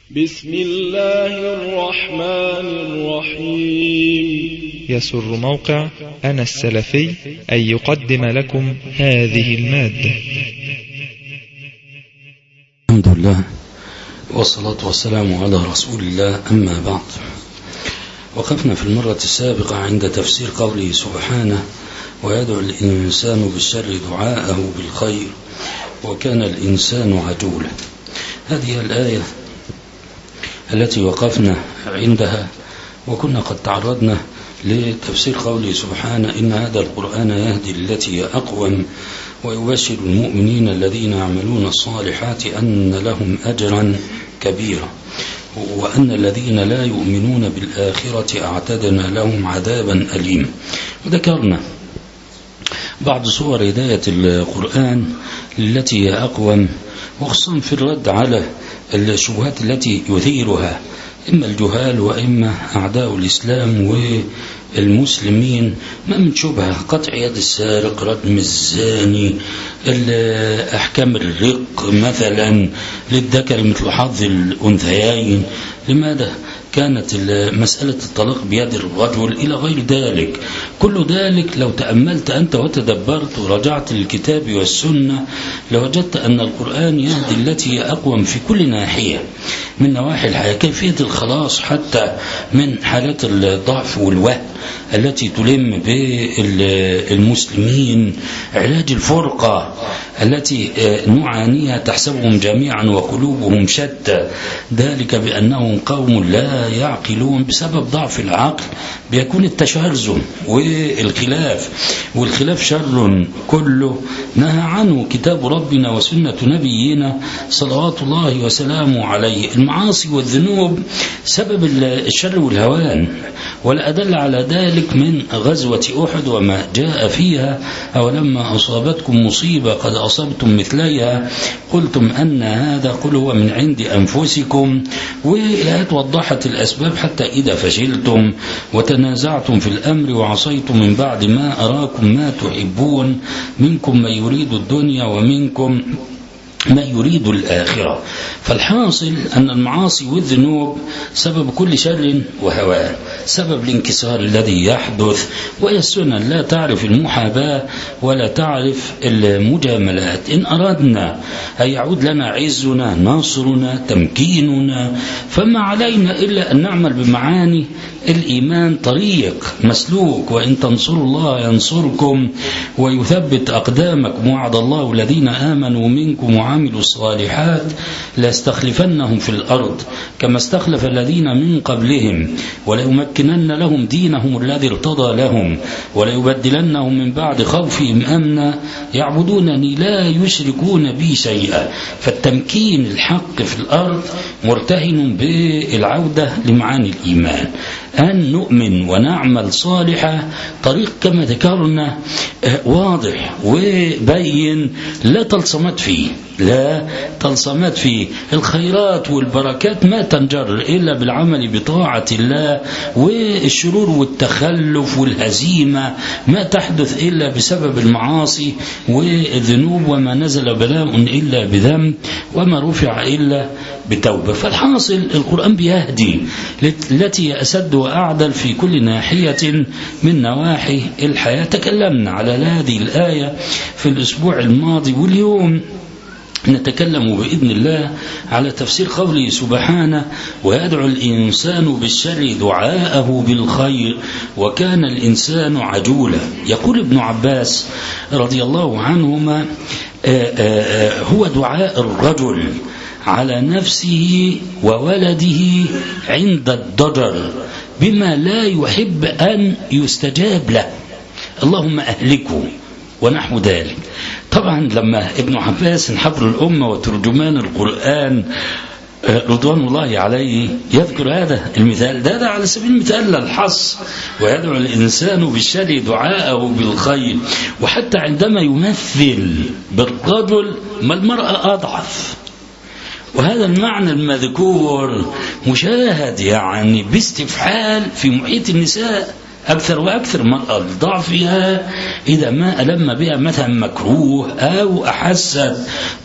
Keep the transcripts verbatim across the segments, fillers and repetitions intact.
بسم الله الرحمن الرحيم. يسر موقع أنا السلفي أن يقدم لكم هذه المادة. الحمد لله والصلاة والسلام على رسول الله، أما بعد. وقفنا في المرة السابقة عند تفسير قوله سبحانه: ويدعو الإنسان بالشر دعاءه بالخير وكان الإنسان عجولا. هذه الآية التي وقفنا عندها، وكنا قد تعرضنا لتفسير قوله سبحانه: إن هذا القرآن يهدي التي هي أقوم ويبشر المؤمنين الذين يعملون الصالحات أن لهم أجرا كبيرا وأن الذين لا يؤمنون بالآخرة أعتدنا لهم عذابا أليما. وذكرنا بعض صور هداية القرآن التي هي أقوم، وخصوصا في الرد على الشبهات التي يثيرها إما الجهال وإما أعداء الإسلام والمسلمين. ما من شبهة: قطع يد السارق، ردم الزاني، أحكام الرق مثلا للذكر مثل حظ الأنثيين، لماذا كانت مسألة الطلاق بيد الرجل إلى غير ذلك. كل ذلك لو تأملت أنت وتدبرت ورجعت للكتاب والسنة لوجدت أن القرآن يهدي التي هي أقوم في كل ناحية من نواحي الحياة. كيفية الخلاص حتى من حالات الضعف والوهن التي تلم بالمسلمين، علاج الفرقة التي نعانيها تحسبهم جميعا وقلوبهم شتى، ذلك بأنهم قوم لا يعقلون. بسبب ضعف العقل بيكون التشرذم والخلاف، والخلاف شر كله نهى عنه كتاب ربنا وسنة نبينا صلوات الله وسلامه عليه. المعاصي والذنوب سبب الشر والهوان، والأدل على ذلك من غزوة أحد وما جاء فيها: أولما أصابتكم مصيبة قد أصبتم مثليها قلتم أن هذا قل هو من عند أنفسكم. والآيات وضحت الأسباب: حتى إذا فشلتم وتنازعتم في الأمر وعصيتم من بعد ما أراكم ما تحبون منكم من يريد الدنيا ومنكم ما يريد الآخرة. فالحاصل أن المعاصي والذنوب سبب كل شر وهوان، سبب الانكسار الذي يحدث. وهي السنة لا تعرف المحاباة ولا تعرف المجاملات. إن أردنا أن يعود لنا عزنا، نصرنا، تمكيننا، فما علينا إلا أن نعمل بمعاني الإيمان. طريق مسلوك: وإن تنصروا الله ينصركم ويثبت أقدامكم. وعد الله الذين آمنوا منكم وعملوا الصالحات ليستخلفنهم في الأرض كما استخلف الذين من قبلهم وليمكنن لهم دينهم الذي ارتضى لهم وليبدلنهم من بعد خوفهم أمنا يعبدونني لا يشركون بي شيئا. فالتمكين الحق في الأرض مرتهن بالعودة لمعاني الإيمان، أن نؤمن ونعمل صالحا. طريق كما ذكرنا واضح وبين، لا تلصمت فيه، لا تلصمت فيه. الخيرات والبركات ما تنجر إلا بالعمل بطاعة الله، والشرور والتخلف والهزيمة ما تحدث إلا بسبب المعاصي والذنوب. وما نزل بلاء إلا بذنب وما رفع إلا بتوبة. فالحاصل القرآن بيهدي التي أسد وأعدل في كل ناحية من نواحي الحياة. تكلمنا على هذه الآية في الأسبوع الماضي، واليوم نتكلم بإذن الله على تفسير قوله سبحانه: ويدعو الإنسان بالشر دعاءه بالخير وكان الإنسان عجولا. يقول ابن عباس رضي الله عنهما: هو دعاء الرجل على نفسه وولده عند الضجر بما لا يحب أن يستجاب له، اللهم أهلكه ونحو ذلك. طبعا لما ابن عباس حبر الأمة وترجمان القرآن رضوان الله عليه يذكر هذا المثال، ده, ده على سبيل المثال للحص: ويدعو الإنسان بالشر دعاءه بالخير. وحتى عندما يمثل بالرجل ما المرأة أضعف، وهذا المعنى المذكور مشاهد يعني باستفحال في محيط النساء. أكثر وأكثر. المرأة لضعفها إذا ما ألم بها مثلا مكروه أو أحست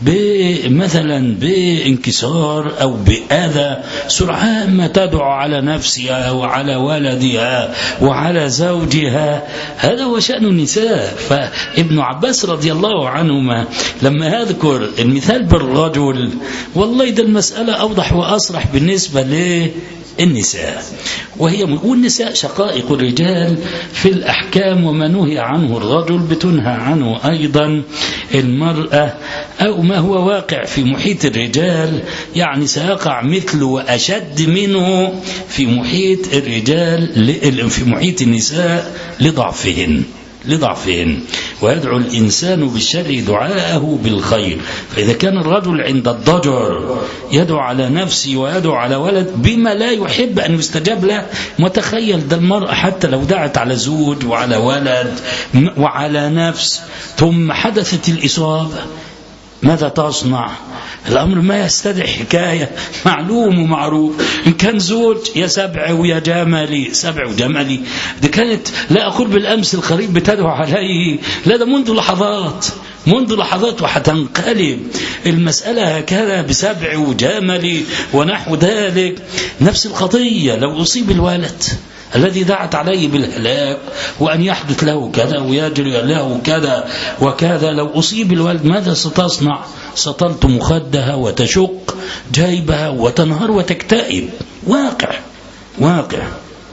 مثلا بانكسار أو بأذى سرعان ما تدعو على نفسها وعلى ولدها وعلى زوجها. هذا هو شأن النساء. فابن عباس رضي الله عنهما لما يذكر المثال بالرجل والله ده المسألة أوضح وأصرح بالنسبة للنساء، وهي والنساء شقائق الرجال في الأحكام، وما نهي عنه الرجل بتنهى عنه أيضا المرأة، أو ما هو واقع في محيط الرجال يعني سيقع مثله وأشد منه في محيط الرجال في محيط النساء لضعفهن لضعفهن ويدعو الإنسان بالشر دعاءه بالخير. فإذا كان الرجل عند الضجر يدعو على نفسه ويدعو على ولد بما لا يحب أن يستجاب له، متخيل ده المرأة حتى لو دعت على زوج وعلى ولد وعلى نفس ثم حدثت الإصابة ماذا تصنع؟ الأمر ما يستدعي حكاية، معلوم ومعروف. إن كان زوج يا سبع ويا جملي، سبع وجملي دي كانت لا أقول بالأمس القريب بتدعو عليه، لا ده منذ لحظات منذ لحظات وحتنقلب المسألة هكذا بسبع وجملي ونحو ذلك. نفس القضية لو أصيب الولد الذي دعت عليه بالهلاك وأن يحدث له كذا ويجري له كذا وكذا، لو أصيب الولد ماذا ستصنع؟ ستلطم خدها وتشق جيبها وتنهار وتكتئب. واقع واقع.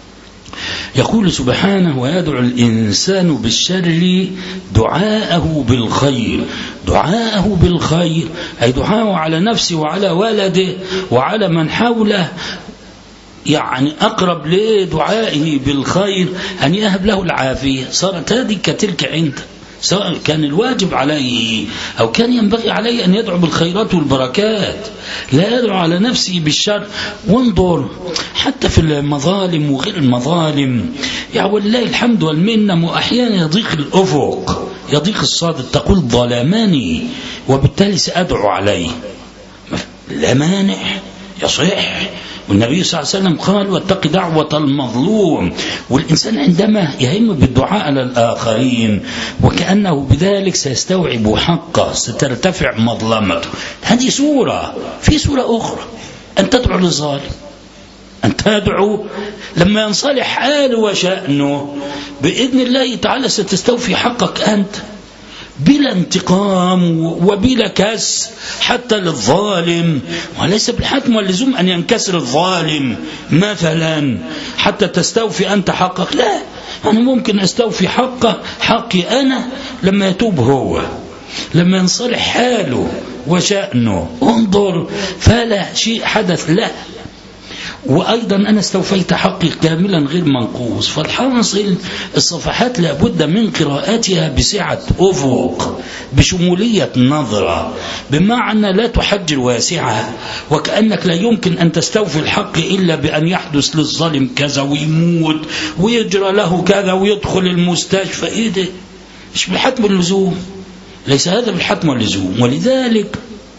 يقول سبحانه ويدعو الإنسان بالشر دعاءه بالخير. دعاءه بالخير أي دعاءه على نفسه وعلى ولده وعلى من حوله، يعني أقرب لدعائه بالخير أن يهب له العافية. صارت هذه كتلك عنده، سواء كان الواجب عليه أو كان ينبغي عليه أن يدعو بالخيرات والبركات، لا يدعو على نفسه بالشر. وانظر حتى في المظالم وغير المظالم، يعني والله الحمد والمنة، وأحيانا يضيق الأفق يضيق الصادق، تقول ظلمني وبالتالي سأدعو عليه، لا مانع يصح. والنبي صلى الله عليه وسلم قال واتق دعوة المظلوم. والإنسان عندما يهم بالدعاء على الآخرين وكأنه بذلك سيستوعب حقه، سترتفع مظلمته. هذه سورة. في سورة أخرى أن تدعو للظالم، أن تدعو لما ينصلح حاله وشأنه بإذن الله تعالى ستستوفي حقك أنت بلا انتقام وبلا كس حتى للظالم. وليس بالحتم واللزوم أن ينكسر الظالم مثلا حتى تستوفي أنت حقك، لا، أنا ممكن أستوفي حقه حقي أنا لما يتوب هو، لما ينصلح حاله وشأنه. انظر، فلا شيء حدث له، وأيضا أنا استوفيت حقي كاملا غير منقوص. فالحاصل الصفحات لابد من قراءتها بسعة أفق، بشمولية نظرة، بمعنى لا تحجر واسعة، وكأنك لا يمكن أن تستوفي الحق إلا بأن يحدث للظالم كذا ويموت ويجرى له كذا ويدخل المستشفى. إيه ده؟ مش بالحتم واللزوم، ليس هذا بالحتم واللزوم. ولذلك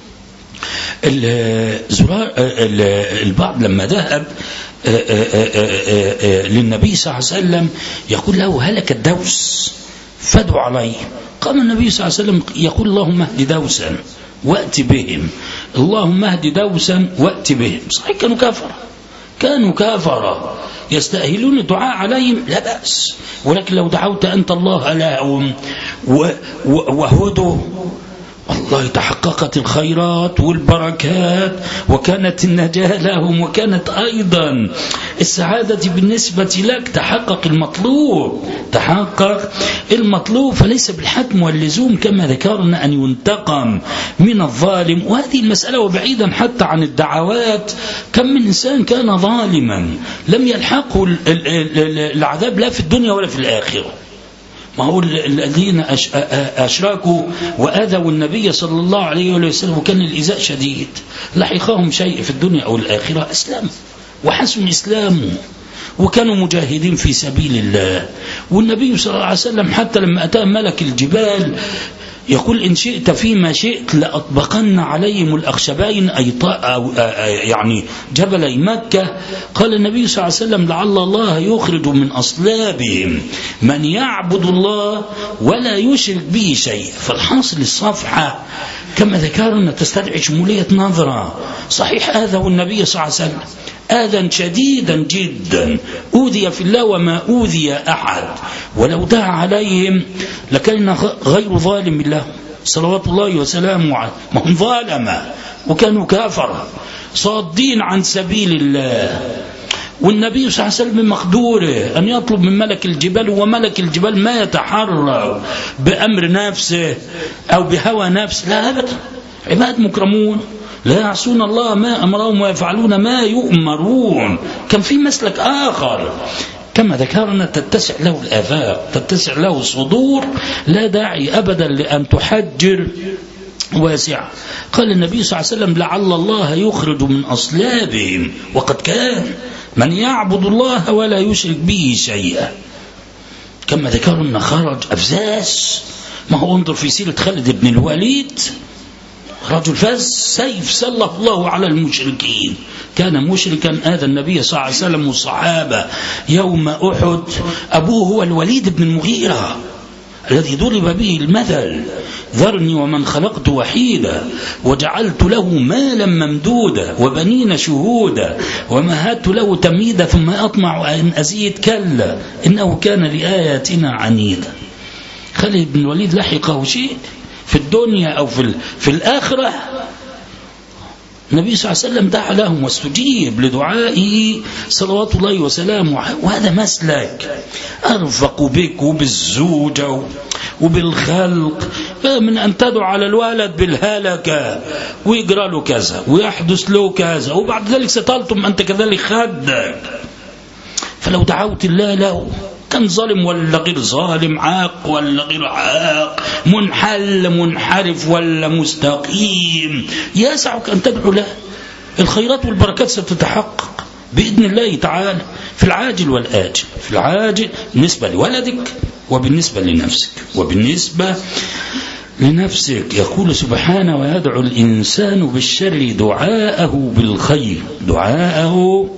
البعض لما ذهب للنبي صلى الله عليه وسلم يقول له هلك الدوس فادعو عليه، قام النبي صلى الله عليه وسلم يقول اللهم اهد دوسا وأت بهم، اللهم اهد دوسا وأت بهم. صحيح كانوا كافرة، كانوا كافرة يستأهلون الدعاء عليهم لا بأس، ولكن لو دعوت أنت الله لهم وهدوا والله تحققت الخيرات والبركات وكانت النجاة لهم، وكانت أيضا السعادة بالنسبة لك. تحقق المطلوب، تحقق المطلوب. فليس بالحتم واللزوم كما ذكرنا أن ينتقم من الظالم. وهذه المسألة وبعيدا حتى عن الدعوات، كم من إنسان كان ظالما لم يلحقه العذاب لا في الدنيا ولا في الآخرة. ما هو الذين أشراكوا وآذوا النبي صلى الله عليه وسلم وكان الإيذاء شديد، لحقهم شيء في الدنيا أو الآخرة أسلموا وحسن إسلامه وكانوا مجاهدين في سبيل الله. والنبي صلى الله عليه وسلم حتى لما أتى ملك الجبال يقول إن شئت فيما شئت لأطبقن عليهم الأخشبين أي أو يعني جبلي مكة. قال النبي صلى الله عليه وسلم لعل الله يخرج من أصلابهم من يعبد الله ولا يشرك به شيء. فالحاصل الصفحة كما ذكرنا تستدعي شمولية نظرة. صحيح آذوا النبي صلى الله عليه وسلم آذى شديدا جدا، أوذي في الله وما أوذي أحد، ولو دعا عليهم لكان غير ظالم الله صلوات الله وسلامه عليه. ما هم ظالمة وكانوا كافرة صادين عن سبيل الله، والنبي صلى الله عليه وسلم من مقدوره أن يطلب من ملك الجبال، وملك الجبال ما يتحرك بأمر نفسه أو بهوى نفس، لا أبدا، عباد مكرمون لا يعصون الله ما أمرهم ويفعلون ما يؤمرون. كان في مسلك آخر كما ذكرنا تتسع له الآفاق، تتسع له الصدور، لا داعي أبدا لأن تحجر واسعة. قال النبي صلى الله عليه وسلم لعل الله يخرج من أصلابهم، وقد كان من يعبد الله ولا يشرك به شيئا. كما ذكرنا خرج أفزاز. ما هو انظر في سيرة خالد بن الوليد، رجل فاز سيف سلط الله على المشركين، كان مشركا آذى النبي صلى الله عليه وسلم والصحابة يوم أحد. أبوه هو الوليد بن المغيرة الذي ضرب به المثل، ذرني ومن خلقت وحيدا وجعلت له مالا ممدودا وبنين شهودا ومهدت له تمهيدا ثم أطمع أن أزيد كلا إنه كان لآياتنا عنيدا. خالد بن الوليد لحقه شيء في الدنيا أو في, في الآخرة. النبي صلى الله عليه وسلم دعا لهم واستجيب لدعائه صلوات الله وسلامه. وهذا مسلك أرفقوا بك وبالزوجة وبالخلق من أن تدعو على الولد بالهلكة ويقرأ له كذا ويحدث له كذا وبعد ذلك ستلتم أنت كذلك خدك. فلو دعوت الله له كان ظالم ولا غير ظالم، عاق ولا غير عاق، منحل منحرف ولا مستقيم، يسعك أن تدعو له. الخيرات والبركات ستتحقق بإذن الله تعالى في العاجل والآجل، في العاجل بالنسبة لولدك وبالنسبة لنفسك وبالنسبة لنفسك. يقول سبحانه ويدعو الإنسان بالشر دعاءه بالخير، دعاءه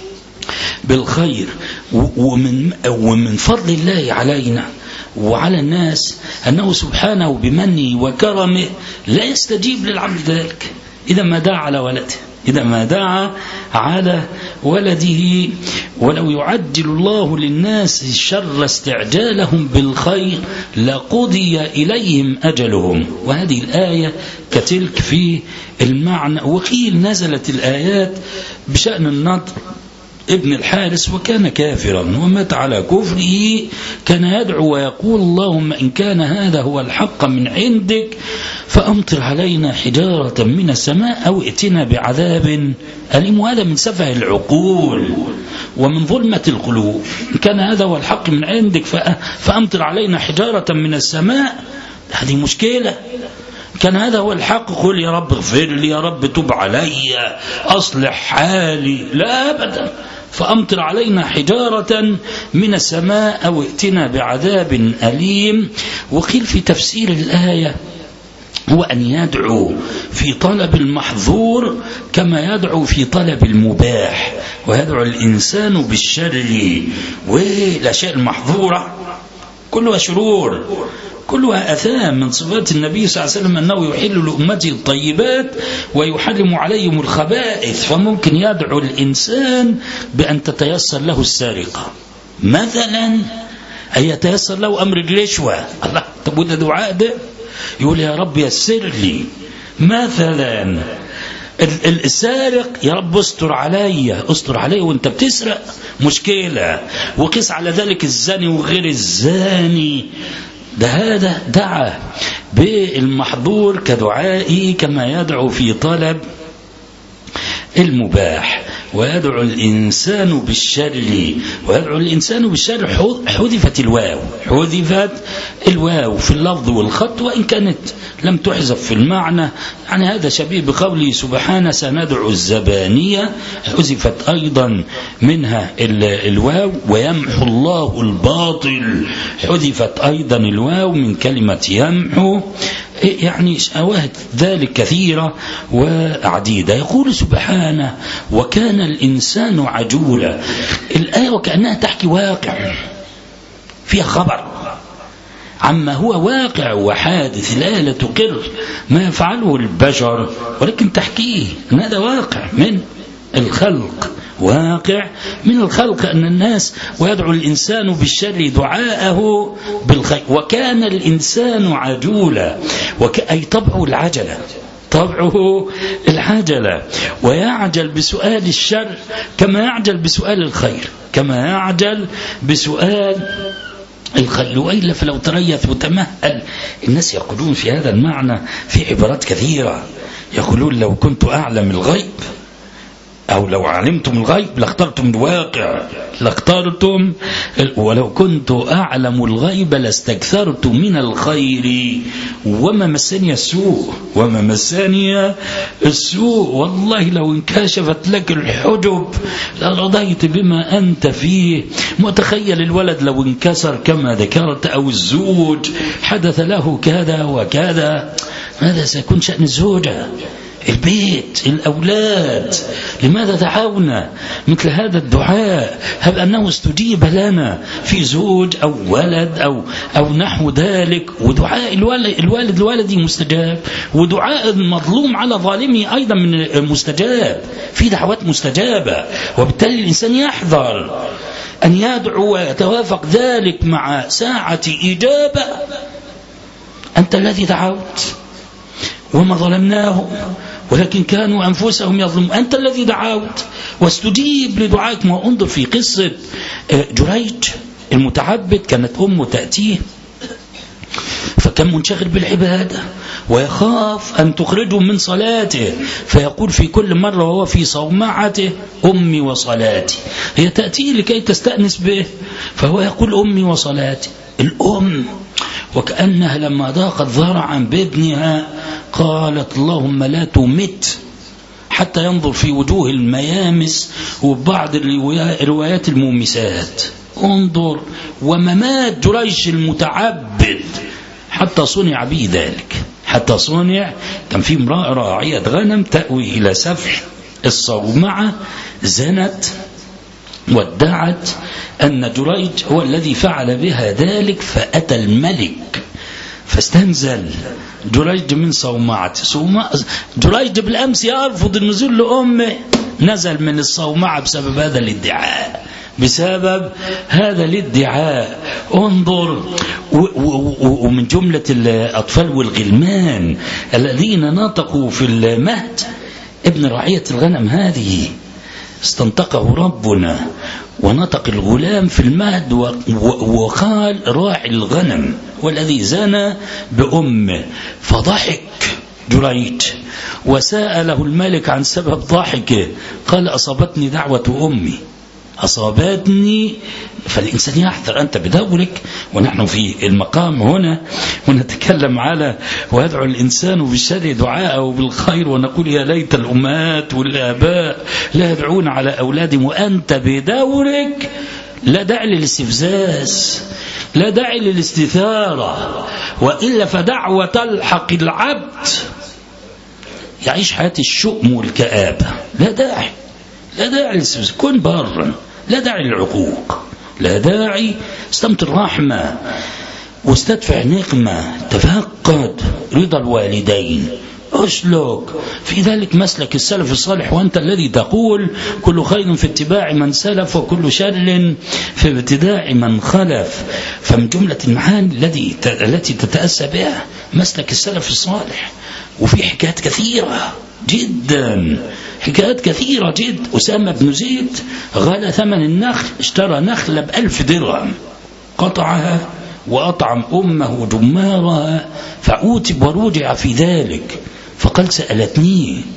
بالخير. ومن, ومن فضل الله علينا وعلى الناس أنه سبحانه بمنه وكرمه لا يستجيب للعبد ذلك إذا ما دعا على ولده، إذا ما دعا على ولده. ولو يعجل الله للناس الشر استعجالهم بالخير لقضي إليهم أجلهم. وهذه الآية كتلك في المعنى. وقيل نزلت الآيات بشأن النضر ابن الحارس وكان كافرا ومات على كفره، كان يدعو ويقول اللهم إن كان هذا هو الحق من عندك فأمطر علينا حجارة من السماء أو ائتنا بعذاب أليم. وهذا من سفه العقول ومن ظلمة القلوب. إن كان هذا هو الحق من عندك فأمطر علينا حجارة من السماء، هذه مشكلة. كان هذا هو الحق قل يا رب اغفر لي، يا رب تب علي، أصلح حالي، لا أبدا. فأمطر علينا حجارة من السماء أو ائتنا بعذاب أليم. وقيل في تفسير الآية هو أن يدعو في طلب المحظور كما يدعو في طلب المباح، ويدعو الإنسان بالشر والأشياء المحظورة كلها شرور كلها أثام. من صفات النبي صلى الله عليه وسلم أنه يحل لأمته الطيبات ويحرم عليهم الخبائث. فممكن يدعو الإنسان بأن تتيسر له السرقة مثلا، أن يتيسر له أمر الرشوة. الله، طب وده دعاء ده؟ يقول يا رب يسر لي مثلا السارق، يا رب استر علي، استر علي وانت بتسرق مشكلة. وقيس على ذلك الزاني وغير الزاني. ده هذا دعا بالمحظور كدعائي كما يدعو في طلب المباح. ويدعو الإنسان بالشر ويدعو الإنسان بالشر حذفت الواو حذفت الواو في اللفظ والخط، وإن كانت لم تحذف في المعنى. يعني هذا شبيه بقوله سبحانه سندعو الزبانية، حذفت أيضا منها الواو. ويمحو الله الباطل، حذفت أيضا الواو من كلمة يمحو. يعني شواهد ذلك كثيرة وعديدة. يقول سبحانه وكان الإنسان عجولا. الآية وكأنها تحكي واقع فيها خبر عما هو واقع وحادث. الآية لا تقر ما يفعله البشر، ولكن تحكيه أن هذا واقع من الخلق، واقع من الخلق أن الناس. ويدعو الإنسان بالشر دعاءه بالخير. وكان الإنسان عجولا، وك... أي طبعه العجلة، طبعه العجلة، ويعجل بسؤال الشر كما يعجل بسؤال الخير، كما يعجل بسؤال الخير. وإلا فلو تريث وتمهل. الناس يقولون في هذا المعنى في عبارات كثيرة، يقولون لو كنت أعلم الغيب أو لو علمتم الغيب لاخترتم الواقع، لاخترتم. ولو كنت أعلم الغيب لاستكثرت من الخير وما مسني السوء، وما مسني السوء. والله لو انكشفت لك الحجب لرضيت بما أنت فيه. متخيل الولد لو انكسر كما ذكرت، أو الزوج حدث له كذا وكذا، ماذا سيكون شأن الزوجة، البيت، الأولاد؟ لماذا دعونا مثل هذا الدعاء؟ هب أنه استجيب لنا في زوج أو ولد أو, أو نحو ذلك. ودعاء الوالد, الوالد الوالدي مستجاب، ودعاء المظلوم على ظالمه أيضا من مستجاب. في دعوات مستجابة، وبالتالي الإنسان يحذر أن يدعو ويتوافق ذلك مع ساعة إجابة. أنت الذي دعوت وما ظلمناهم ولكن كانوا أنفسهم يظلمون. أنت الذي دعوت واستجيب لدعائك. ما انظر في قصة جريج المتعبد، كانت أمه تأتيه فكان منشغل بالعبادة ويخاف أن تخرجه من صلاته، فيقول في كل مرة وهو في صومعته أمي وصلاتي. هي تأتيه لكي تستأنس به، فهو يقول أمي وصلاتي. الأم وكأنها لما ضاقت ذرعا بابنها قالت اللهم لا تمت، حتى ينظر في وجوه الميامس وبعض الروايات المومسات. انظر وممات جريج المتعبد حتى صنع به ذلك، حتى صنع. كان في امرأة راعية غنم تأوي إلى سفح الصومعة، زنت وادعت أن جريج هو الذي فعل بها ذلك، فأتى الملك فاستنزل جريج من صومعته. جريج بالأمس يرفض النزول لأمه، نزل من الصومعة بسبب هذا الادعاء، بسبب هذا الادعاء. انظر. ومن جملة الأطفال والغلمان الذين نطقوا في المهد ابن رعية الغنم هذه، استنطقه ربنا ونطق الغلام في المهد وقال راعي الغنم والذي زنى بأمه. فضحك جريج وسأله الملك عن سبب ضحكه، قال أصابتني دعوة أمي، أصابتني. فالإنسان يحذر. أنت بدورك، ونحن في المقام هنا ونتكلم على ويدعو الإنسان بالشر دعاءه بالخير، ونقول يا ليت الأمهات والآباء لا يدعون على أولادهم. وأنت بدورك لا داعي للاستفزاز، لا داعي للاستثارة، وإلا فدعوة تلحق العبد يعيش حياة الشؤم والكآبة. لا داعي، لا داعي للاستفزاز. كن برا، لا داعي للعقوق، لا داعي. استمت الرحمة واستدفع نقمة، تفقد رضا الوالدين، أسلك في ذلك مسلك السلف الصالح. وأنت الذي تقول كل خير في اتباع من سلف وكل شر في ابتداع من خلف. فمن جملة المعاني التي التي تتأسى بها مسلك السلف الصالح. وفي حكايات كثيرة جدا، حكايات كثيرة جدا. أسامة بن زيد غلى ثمن النخل، اشترى نخلة بألف درهم، قطعها وأطعم أمه جمارها، فعوتب ورجع في ذلك. فقال سألتني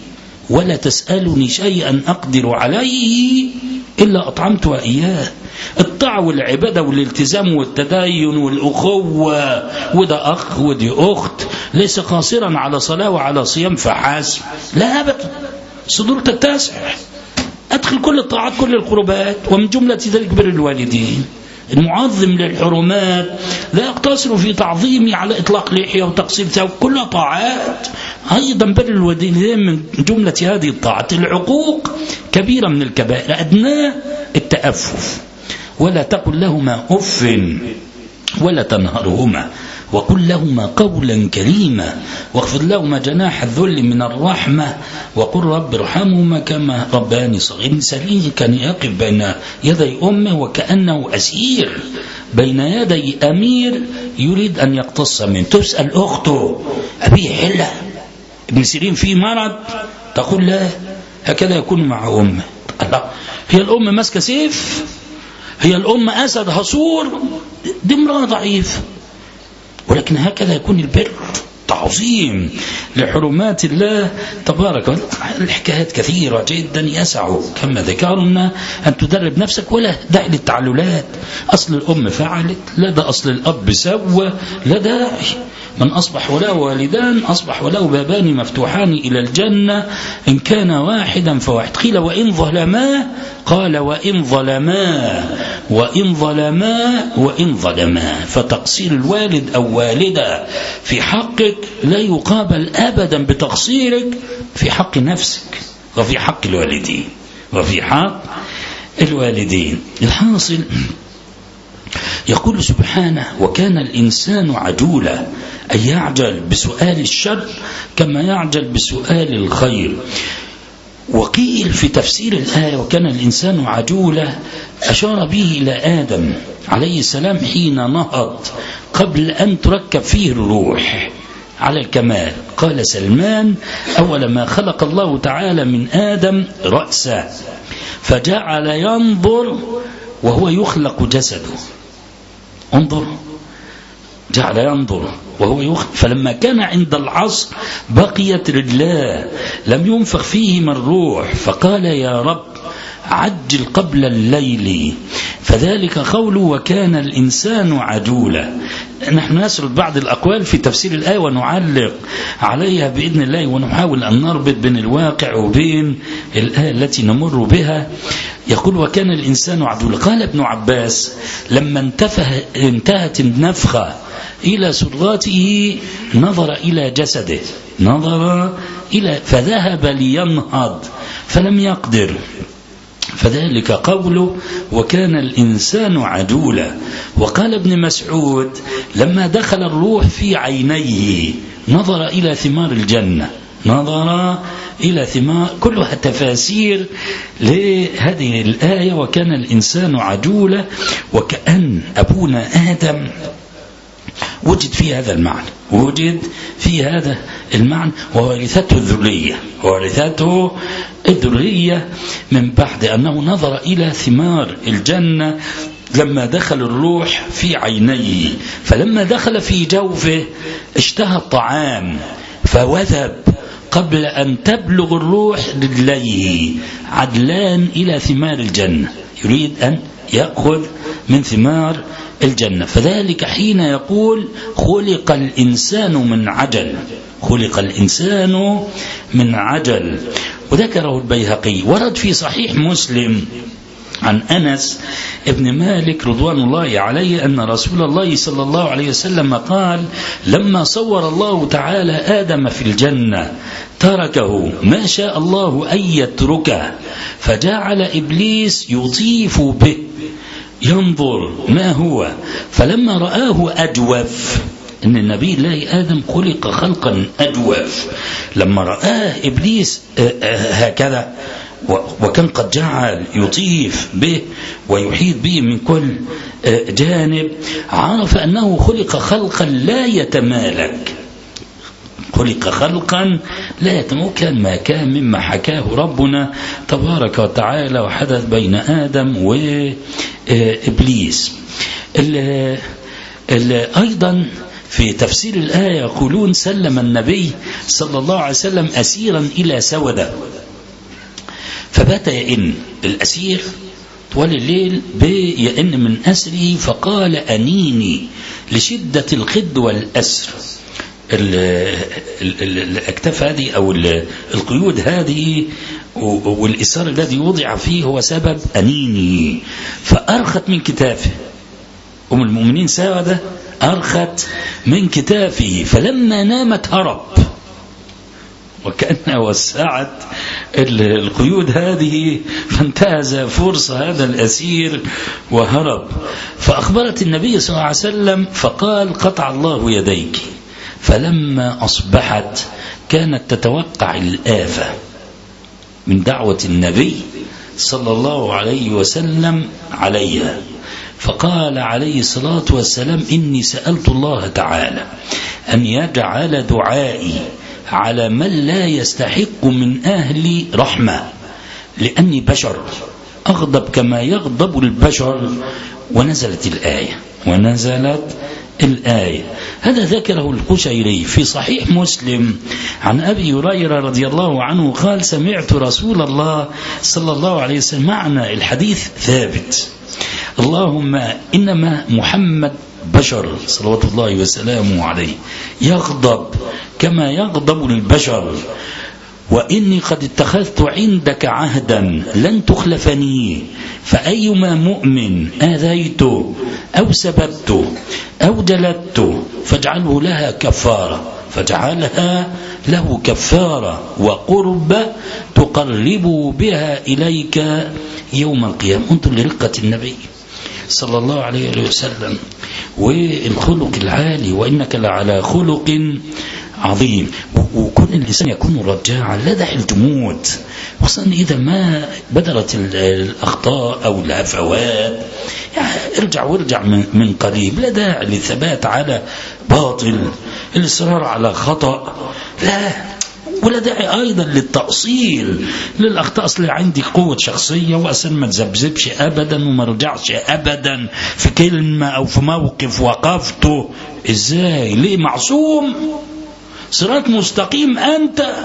ولا تسألني شيئا أقدر عليه إلا أطعمت إياه. الطاعة والعبادة والالتزام والتدين والأخوة، وده أخ ودي أخت، ليس قاصرا على صلاة وعلى صيام فحسب، لا أبدا. صدور تتسع، أدخل كل الطاعات كل القربات، ومن جملة ذلك بر الوالدين. المعظم للحرمات لا يقتصر في تعظيمي على إطلاق لحية وتقصير ثوب، كلها طاعات. أيضا بر الوالدين من جملة هذه الطاعات. العقوق كبيرة من الكبائر، أدناه التأفف. ولا تقل لهما أف ولا تنهرهما وقل لهما قولا كريما واخفض لهما جناح الذل من الرحمة وقل رب ارحمهما كما رباني صغير. سليم كان يقف بين يدي أمه وكأنه أسير بين يدي أمير يريد أن يقتص منه. تسأل أخته أبي حلة ابن سيرين في مرض، تقول لا، هكذا يكون مع أمه. الله، هي الأم ماسكة سيف؟ هي الأم أسد هصور؟ دي امرأة ضعيف. ولكن هكذا يكون البر، تعظيم لحرمات الله تبارك وتعالى. الحكايات كثيرة جدا يسع كما ذكرنا أن تدرب نفسك، ولا داعي للتعللات. أصل الأم فعلت، لا ده أصل الأب سوى، لا داعي. من أصبح وله والدان أصبح وله بابان مفتوحان إلى الجنة، إن كان واحدا فواحد. قيل وإن ظلما، قال وإن ظلما وإن ظلما وإن ظلما. فتقصير الوالد أو والدة في حقك لا يقابل أبدا بتقصيرك في حق نفسك وفي حق الوالدين وفي حق الوالدين. الحاصل يقول سبحانه وكان الإنسان عجولا، أي يعجل بسؤال الشر كما يعجل بسؤال الخير. وقيل في تفسير الآية وكان الإنسان عجولا أشار به إلى آدم عليه السلام حين نهض قبل أن تركب فيه الروح على الكمال. قال سلمان أول ما خلق الله تعالى من آدم رأسه فجعل ينظر وهو يخلق جسده. انظر، جعل ينظر وهو يخلق. فلما كان عند العصر بقيت رجلاه لم ينفخ فيهما الروح فقال يا رب عجل قبل الليل، فذلك قوله وكان الإنسان عجولا. نحن نسرد بعض الأقوال في تفسير الآية ونعلق عليها بإذن الله، ونحاول أن نربط بين الواقع وبين الآية التي نمر بها. يقول وكان الإنسان عجولا. قال ابن عباس لما انتفه انتهت النفخة إلى سرته نظر إلى جسده، نظر إلى فذهب لينهض فلم يقدر، فذلك قوله وكان الإنسان عجولا. وقال ابن مسعود لما دخل الروح في عينيه نظر إلى ثمار الجنة، نظر إلى ثمار. كلها تفاسير لهذه الآية وكان الإنسان عجولا. وكأن أبونا آدم وجد في هذا المعنى، وجد في هذا المعنى وورثته الذرية، وورثته الذرية من بعد أنه نظر إلى ثمار الجنة لما دخل الروح في عينيه. فلما دخل في جوفه اشتهى الطعام فوثب قبل أن تبلغ الروح رجليه عدلان إلى ثمار الجنة، يريد أن يأخذ من ثمار الجنة. فذلك حين يقول خلق الإنسان من عجل، خلق الإنسان من عجل. وذكره البيهقي. ورد في صحيح مسلم عن أنس ابن مالك رضوان الله عليه أن رسول الله صلى الله عليه وسلم قال لما صور الله تعالى آدم في الجنة تركه ما شاء الله أن يتركه، فجعل إبليس يطيف به ينظر ما هو، فلما رآه أجوف، إن النبي الله آدم خلق خلقا أجوف، لما رآه إبليس هكذا وكان قد جعل يطيف به ويحيط به من كل جانب، عرف أنه خلق خلقا لا يتمالك، خلق خلقا لا يتمالك. كان ما كان مما حكاه ربنا تبارك وتعالى وحدث بين آدم وإبليس. أيضا في تفسير الآية يقولون سلم النبي صلى الله عليه وسلم أسيرا إلى سودة، فبات يئن الأسير طوال الليل بيئن من أسره، فقال أنيني لشدة الخد والأسر. الأكتاف هذه أو القيود هذه والإسار الذي وضع فيه هو سبب أنيني، فأرخت من كتافه. أم المؤمنين سودة أرخت من كتافه، فلما نامت هرب، وكأنها وسعت القيود هذه، فانتهز فرصة هذا الأسير وهرب. فأخبرت النبي صلى الله عليه وسلم فقال قطع الله يديك. فلما أصبحت كانت تتوقع الآفة من دعوة النبي صلى الله عليه وسلم عليها، فقال عليه الصلاة والسلام إني سألت الله تعالى أن يجعل دعائي على من لا يستحق من أهلي رحمة، لأني بشر أغضب كما يغضب البشر. ونزلت الآية ونزلت الآية هذا ذكره القشيري في صحيح مسلم عن أبي هريرة رضي الله عنه قال سمعت رسول الله صلى الله عليه وسلم. معنى الحديث ثابت، اللهم إنما محمد بشر صلوات الله وسلامه عليه يغضب كما يغضب البشر، وإني قد اتخذت عندك عهدا لن تخلفني، فأيما مؤمن آذيته أو سببته أو جلدته فاجعله لها كفارة فاجعلها له كفارة وقرب تقرب بها إليك يوم القيامة. انظر لرقة النبي صلى الله عليه وسلم والخلق العالي، وإنك لعلى خلق عظيم. وكون الإنسان يكون رجاعا لا داعي الجمود، خصوصا إذا ما بدرت الأخطاء أو الهفوات، يعني ارجع وارجع من قريب، لا داعي للثبات على باطل، الإصرار على خطأ لا، ولا داعي أيضا للتأصيل للأخطاء. أصل عندي قوة شخصية وأصلا ما تزبزبش أبدا وما رجعش أبدا في كلمة أو في موقف وقفته. إزاي؟ ليه؟ معصوم، صراط مستقيم أنت.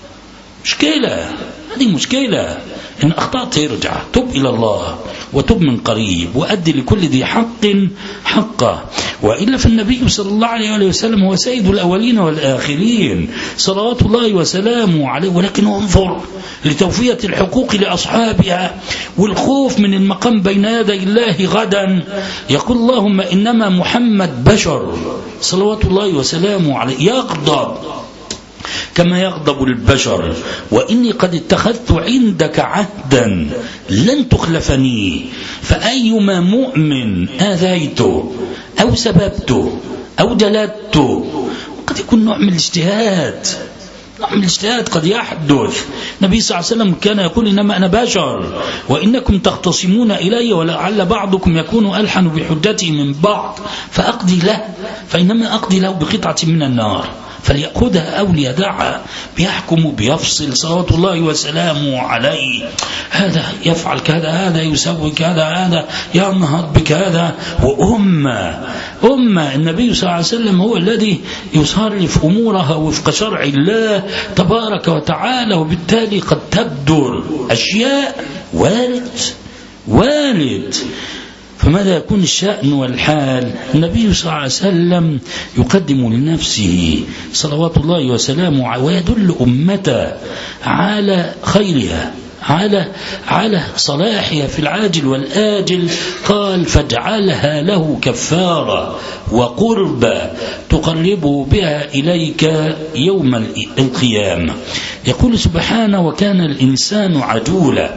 مشكلة، هذه مشكلة. إن أخطأت يرجع، تب إلى الله وتب من قريب وأدي لكل ذي حق حقه. وإلا فالنبي صلى الله عليه وسلم هو سيد الأولين والآخرين صلوات الله وسلامه عليه، ولكن انظر لتوفية الحقوق لأصحابها والخوف من المقام بين يدي الله غدا. يقول اللهم إنما محمد بشر صلوات الله وسلامه عليه يغضب كما يغضب البشر، وإني قد اتخذت عندك عهدا لن تخلفني، فأيما مؤمن آذيته أو سببته أو جلدته. قد يكون نوع من الاجتهاد، نوع من الاجتهاد قد يحدث. النبي صلى الله عليه وسلم كان يقول إنما أنا بشر وإنكم تختصمون إلي ولعل بعضكم يكون ألحن بحجته من بعض فأقضي له، فإنما أقضي له بقطعة من النار فليأخذها أو ليدعها. بيحكم بيفصل صلوات الله وسلامه عليه، هذا يفعل كذا، هذا يسوي كذا، هذا ينهض بكذا. وأمة أمة النبي صلى الله عليه وسلم هو الذي يصرف أمورها وفق شرع الله تبارك وتعالى، وبالتالي قد تبدر أشياء وارد وارد. فماذا يكون الشأن والحال؟ النبي صلى الله عليه وسلم يقدم لنفسه صلوات الله وسلامه ويدل أمته على خيرها، على على صلاحها في العاجل والآجل. قال فاجعلها له كفارة وقربة تقربه بها إليك يوم القيامة. يقول سبحانه وكان الإنسان عجولا.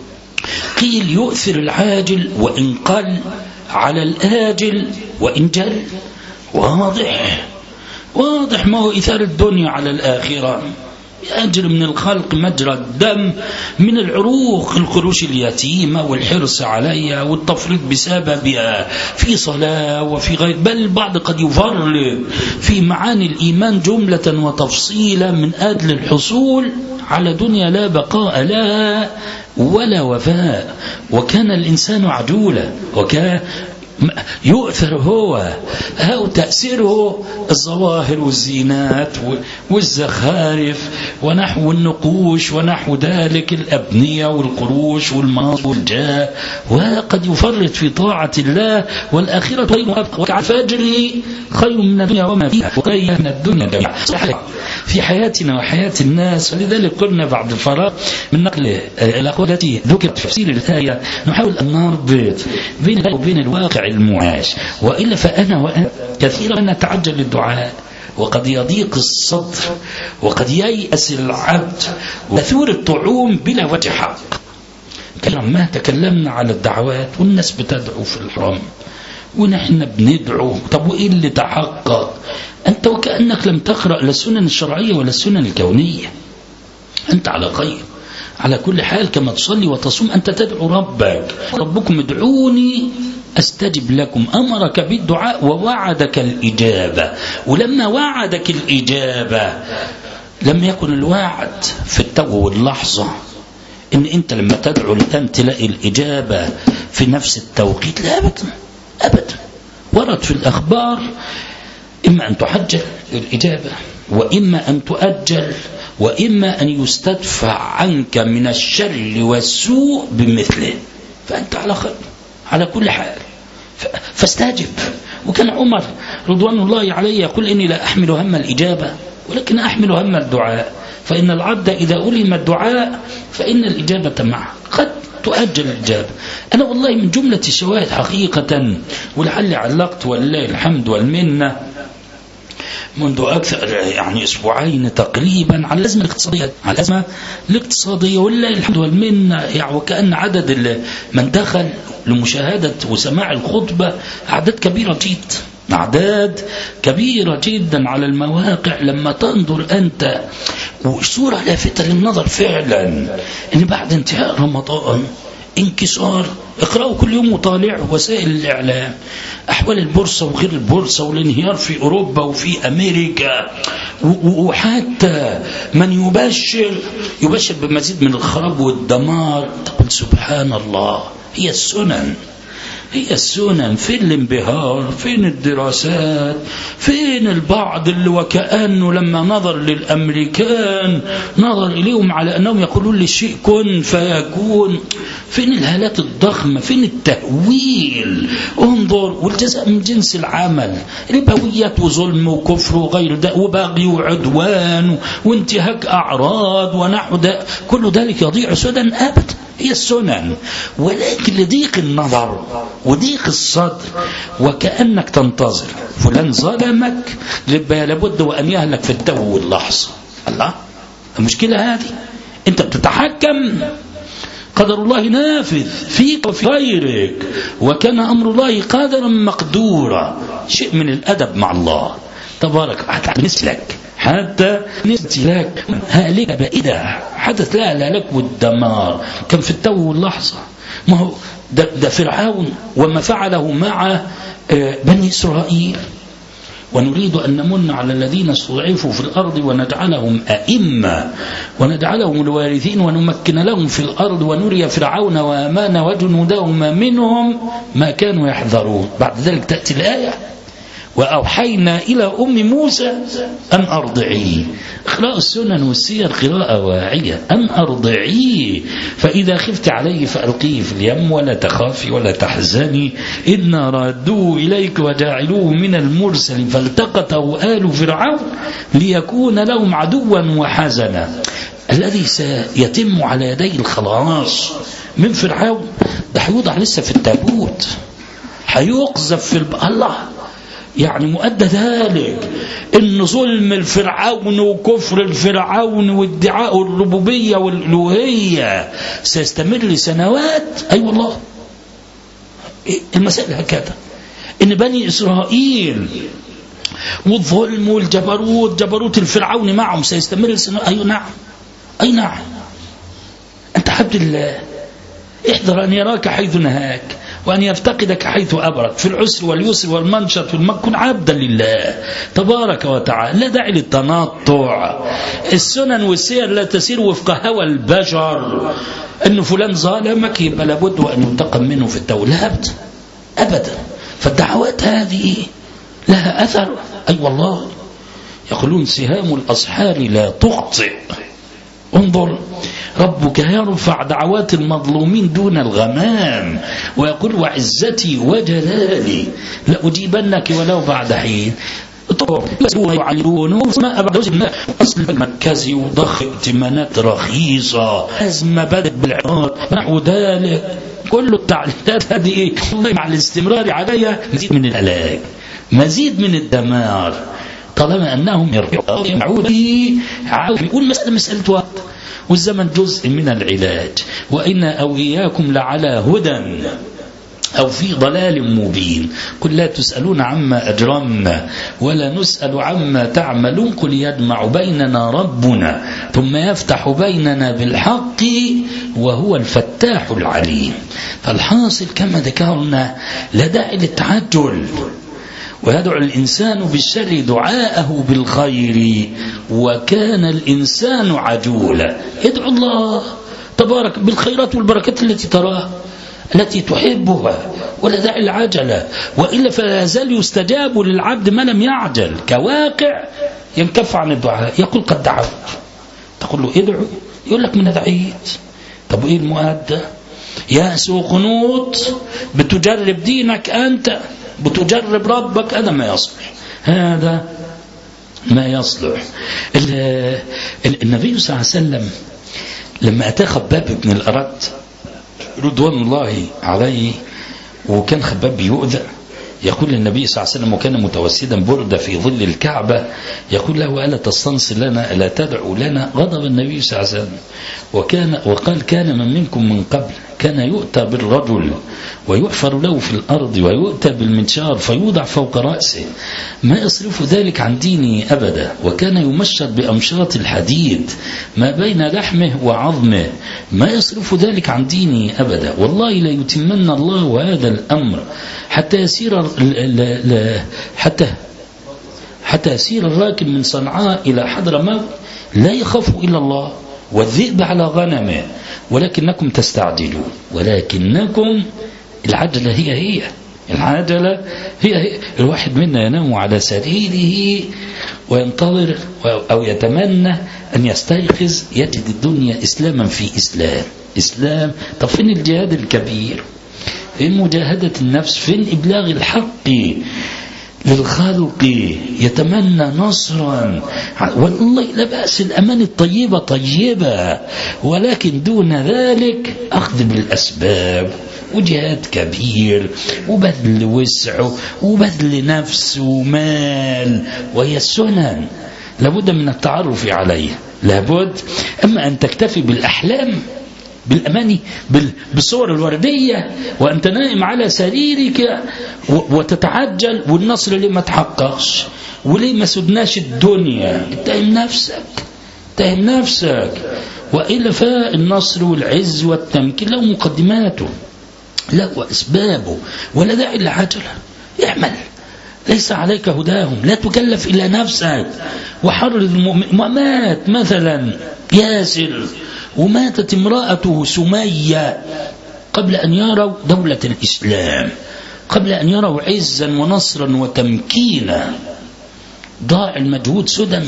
قيل يؤثر العاجل وإن قل على الآجل وإن جل. واضح واضح ما هو إثار الدنيا على الآخرة. يجري من الخلق مجرى الدم من العروق، القروش اليتيمة والحرص عليها والتفريط بسببها في صلاة وفي غير، بل البعض قد يفرط في معاني الإيمان جملة وتفصيلا من أجل الحصول على دنيا لا بقاء لها ولا وفاء. وكان الإنسان عجولا، وكان يؤثر هو أو تأثيره الظواهر والزينات والزخارف ونحو النقوش ونحو ذلك، الأبنية والقروش والمناصب والجاه، وقد يفرط في طاعة الله. والآخرة خير وأبقى، فأجره خير من الدنيا وما فيها، وخير من الدنيا جميعا في حياتنا وحياة الناس. ولذلك قلنا بعد الفراغ من نقل الأقوال التي ذكرت في تفسير الآية نحاول أن نربط بين وبين الواقع المعاش، وإلا فأنا وأنا كثيرا نتعجل الدعاء وقد يضيق الصدر وقد ييأس العبد وثور الطعوم بلا وجه حق. ما تكلمنا على الدعوات والناس بتدعو في الحرم ونحن بندعو، طب وإيه اللي تحقق؟ أنت وكأنك لم تقرأ لا السنن الشرعية ولا السنن الكونية. أنت على خير على كل حال، كما تصلي وتصوم أنت تدعو ربك، ربكم ادعوني أستجب لكم، أمرك بالدعاء ووعدك الإجابة. ولما وعدك الإجابة لم يكن الوعد في التو واللحظة، إن أنت لما تدعو الآن تلاقي الإجابة في نفس التوقيت، لا أبدا أبدا. ورد في الأخبار إما أن تحجل الإجابة وإما أن تؤجل وإما أن يستدفع عنك من الشر والسوء بمثله، فأنت على خير على كل حال فاستجب. وكان عمر رضوان الله عليه يقول إني لا أحمل هم الإجابة ولكن أحمل هم الدعاء، فإن العبد إذا ألهم الدعاء فإن الإجابة معه، قد تؤجل الإجابة. أنا والله من جملة الشواهد حقيقة، ولعلي علقت ولله الحمد والمنة منذ أكثر يعني أسبوعين تقريبا على الأزمة الاقتصادية، على الأزمة الاقتصادية ولله الحمد والمنة، يعني وكأن عدد من دخل لمشاهدة وسماع الخطبة أعداد كبيرة جدا، أعداد كبيرة جدا على المواقع. لما تنظر أنت وصورة لافتة للنظر فعلا إن بعد انتهاء رمضان انكسار، اقرأوا كل يوم وطالعوا وسائل الإعلام أحوال البورصة وغير البورصة والانهيار في أوروبا وفي أمريكا، وحتى من يبشر يبشر بمزيد من الخراب والدمار. تقول سبحان الله، هي السنن هي السنن. فين الانبهار؟ فين الدراسات؟ فين البعض اللي وكأنه لما نظر للأمريكان نظر إليهم على أنهم يقولون للشيء كن فيكون؟ فين الهالات الضخمة؟ فين التهويل؟ انظر، والجزاء من جنس العمل، ربويات وظلم وكفر وغير ده وباغي وعدوان وانتهاك أعراض ونحو ده، كل ذلك يضيع سدى أبدا. هي السنن، ولكن لضيق النظر وضيق الصدر وكأنك تنتظر فلان ظلمك لابد وأن يهلك في التو واللحظة. الله، المشكلة هذه أنت بتتحكم، قدر الله نافذ فيك وفي غيرك، وكان أمر الله قادرا مقدورا. شيء من الأدب مع الله تبارك حتى نسلك حتى نسلك هالك بائدة حدث لا لا لك والدمار كان في التو واللحظة. ما هو ده, ده فرعون وما فعله مع بني إسرائيل. ونريد أن نمن على الذين استضعفوا في الأرض ونجعلهم أئمة ونجعلهم الوارثين ونمكن لهم في الأرض ونري فرعون وهامان وجنودهما منهم ما كانوا يحذرون. بعد ذلك تأتي الآية وأوحينا إلى أم موسى أن أرضعيه. قراءة السنن والسير قراءة واعية، أن أرضعيه فإذا خفت عليه فألقيه في اليم ولا تخافي ولا تحزني إنا رادوه إليك وجاعلوه من المرسل فالتقطه آل فرعون ليكون لهم عدوا وحزنا. الذي سيتم على يديه الخلاص من فرعون ده هيوضع لسه في التابوت، هيقذف في الب... الله يعني مؤدى ذلك ان ظلم الفرعون وكفر الفرعون وادعاء الربوبية والألوهية سيستمر لسنوات. أي أيوة والله المسألة هكذا، ان بني إسرائيل والظلم والجبروت جبروت الفرعون معهم سيستمر لسنوات. أي أيوة نعم أي نعم. أنت عبد الله، احذر أن يراك حيث نهاك وأن يفتقدك حيث أبرك، في العسر واليسر والمنشط والمكر، كن عبدا لله تبارك وتعالى. لا داعي للتنطع. السنن والسير لا تسير وفق هوى البشر، أن فلان ظالمك يبقى لابد وأن ينتقم منه في التولى، أبدا أبدا. فالدعوات هذه لها أثر. أي أيوة والله، يقولون سهام الأسحار لا تخطئ. انظر، ربك يرفع دعوات المظلومين دون الغمام، ويقول وعزتي وجلالي لأجيبنك ولو بعد حين. يعلمون ما أبعد أصل المركزي وضخ ائتمانات رخيصة، أزمة بدأت بالعقار نحو ذلك. كل التعليلات هذه مع الاستمرار عليها مزيد من العلاج، مزيد من الدمار، طالما أنهم يرجعون يقول مسألة مسألة وقت، والزمن جزء من العلاج. وإن أو إياكم لعلى هدى أو في ضلال مبين. قل لا تسألون عما أجرمنا ولا نسأل عما تعملون قل يجمع بيننا ربنا ثم يفتح بيننا بالحق وهو الفتاح العليم. فالحاصل كما ذكرنا لا داعي للتعجل، ويدعو الإنسان بالشر دعاءه بالخير، وكان الإنسان عجولا. يدعو الله تبارك بالخيرات والبركات التي تراها التي تحبها، ولا داعي العجلة، وإلا فلا يزال يستجاب للعبد ما لم يعجل. كواقع ينكف عن الدعاء، يقول قد دعوت، تقول له ادعو، يقول لك من دعيت. طب إيه المؤدى؟ يأس وقنوط، بتجرب دينك أنت، بتجرب ربك، هذا ما يصلح، هذا ما يصلح. النبي صلى الله عليه وسلم لما أتى خباب بن الأرت رضوان الله عليه، وكان خباب بيؤذى، يقول النبي صلى الله عليه وسلم وكان متوسدا بردة في ظل الكعبة، يقول له ألا تستنصر لنا ألا تدعو لنا؟ غضب النبي صلى الله عليه وسلم وكان وقال كان من منكم من قبل كان يؤتى بالرجل ويحفر له في الأرض ويؤتى بالمنشار فيوضع فوق رأسه، ما يصرف ذلك عن ديني أبدا، وكان يمشط بأمشاط الحديد ما بين لحمه وعظمه، ما يصرف ذلك عن ديني أبدا. والله لا يتمنى الله هذا الأمر حتى يسير حتى حتى يسير الراكب من صنعاء إلى حضرموت لا يخاف إلا الله والذئب على غنمه، ولكنكم تستعجلون. ولكنكم العجلة هي هي العجلة هي هي الواحد منا ينام على سريره وينتظر أو يتمنى أن يستيقظ يجد الدنيا إسلاما في إسلام إسلام. طب فين الجهاد الكبير؟ فين مجاهدة النفس؟ فين إبلاغ الحق للخلق؟ يتمنى نصرا، والله لا بأس، الأمان الطيبة طيبة، ولكن دون ذلك أخذ بالأسباب وجهاد كبير وبذل وسع وبذل نفس ومال، وهي السنن لابد من التعرف عليها، لابد. أما أن تكتفي بالأحلام بالأماني بالصور الوردية وأنت نائم على سريرك وتتعجل والنصر ليه ما تحققش وليه ما سدناش الدنيا، اتهم نفسك اتهم نفسك. وإلا فالنصر والعز والتمكين له مقدماته له أسبابه، ولا داعي للعجلة. اعمل، ليس عليك هداهم، لا تكلف إلا نفسك. وحرر المؤمن. ومات مثلا ياسر وماتت امرأته سمية قبل أن يروا دولة الإسلام، قبل أن يروا عزا ونصرا وتمكينا. ضاع المجهود سدى